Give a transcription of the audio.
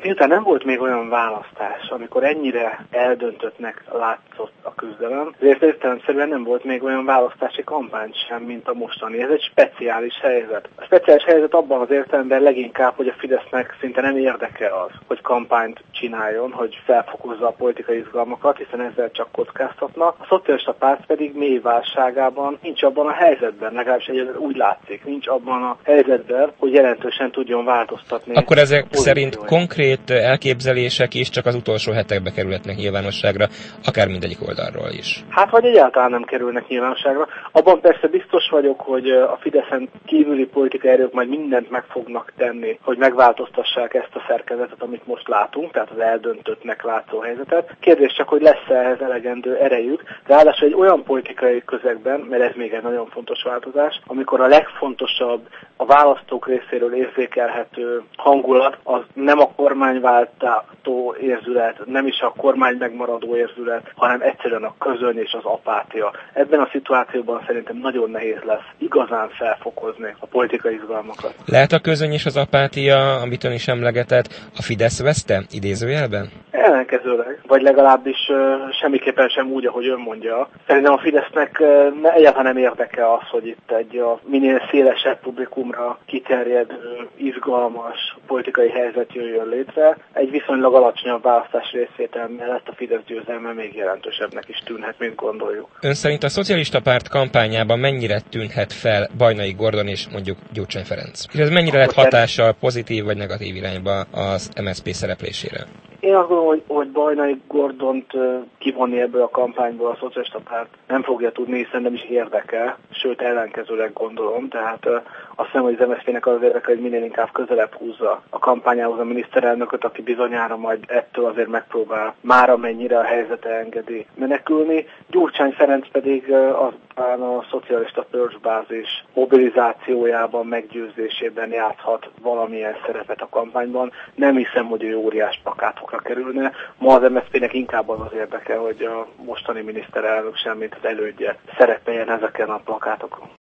miután nem volt még olyan választás, amikor ennyire eldöntöttnek látszott a küzdelem, ezért értelemszerűen nem volt még olyan választási kampány sem, mint a mostani. Ez egy speciális helyzet. A speciális helyzet abban az értelemben leginkább, hogy a Fidesznek szinte nem érdeke az, hogy kampányt csináljon, hogy felfokozza a politikai izgalmakat, hiszen ezzel csak kockáztatna. A szocialista párt pedig mély válságában nincs abban a helyzetben, legalábbis úgy látszik, nincs abban a helyzetben, hogy jelentősen tudjon változtatni. Akkor ezek szerint konkrét elképzelések is csak az utolsó hetekbe kerülhetnek nyilvánosságra, akár mindegyik oldalról is. Hát, vagy egyáltalán nem kerülnek nyilvánosságra. Abban persze biztos vagyok, hogy a Fideszen kívüli politikai erők majd mindent meg fognak tenni, hogy megváltoztassák ezt a szerkezetet, amit most látunk, tehát az eldöntöttnek látszó helyzetet. Kérdés csak, hogy lesz-e ehhez elegendő erejük. Ráadásul egy olyan politikai közegben, mert ez még egy nagyon fontos változás, amikor a legfontosabb, a választók részéről érzékelhető hangulat az nem a kormányváltó érzület, nem is a kormány megmaradó érzület, hanem egyszerűen a közöny és az apátia. Ebben a szituációban szerintem nagyon nehéz lesz igazán felfokozni a politikai izgalmakat. Lehet a közöny és az apátia, amit ön is emlegetett, a Fidesz veszte, idézőjelben? Ellenkezőleg, vagy legalábbis semmiképpen sem úgy, ahogy ön mondja. Szerintem a Fidesznek egyáltalán nem érdeke az, hogy itt egy minél szélesebb publikumra kiterjedő, izgalmas politikai helyzet jöjjön létre. Egy viszonylag alacsonyabb választási részvétel mellett a Fidesz győzelme még jelentősebbnek is tűnhet, mint gondoljuk. Ön szerint a Szocialista Párt kampányában mennyire tűnhet fel Bajnai Gordon és mondjuk Gyurcsány Ferenc? És ez mennyire lett hatással pozitív vagy negatív irányba az MSZP szereplésére? Én azt gondolom, hogy Bajnai Gordont kivonni ebből a kampányból a Szocialista Párt nem fogja tudni, hiszen nem is érdekel, sőt ellenkezőleg gondolom, tehát azt hiszem, hogy az MSZP-nek az érdeke, hogy minél inkább közelebb húzza a kampányához a miniszterelnököt, aki bizonyára majd ettől azért megpróbál már amennyire a helyzete engedi menekülni. Gyurcsány Ferenc pedig aztán a szocialista törzsbázis mobilizációjában, meggyőzésében játszhat valamilyen szerepet a kampányban. Nem hiszem, hogy ő óriás plakátokra kerülne. Ma az MSZP-nek inkább az érdeke, hogy a mostani miniszterelnök sem, mint az elődje szerepeljen ezeken a plakátokon.